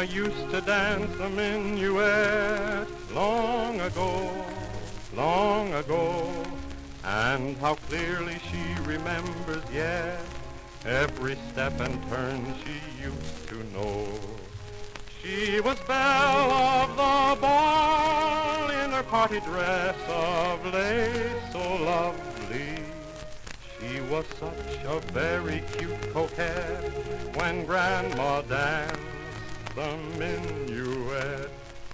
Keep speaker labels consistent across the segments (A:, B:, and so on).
A: used to dance a minuet long ago, long ago, and how clearly she remembers yet every step and turn she used to know. She was belle of the ball in her party dress of lace so lovely. She was such a very cute coquette when Grandma danced the minuet.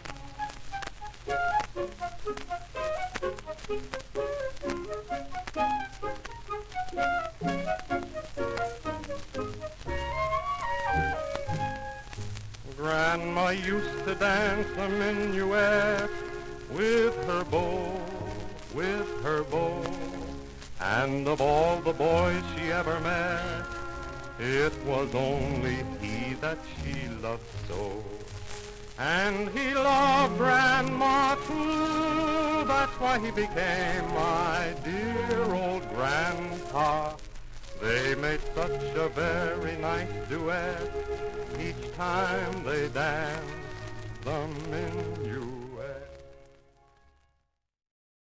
A: Grandma used to dance the minuet with her beau, with her beau. And of all the boys she ever met, it was only he that she loved so. And he loved Grandma too, that's why he became my dear old grandpa. They made such a very nice duet each time they danced the minuet.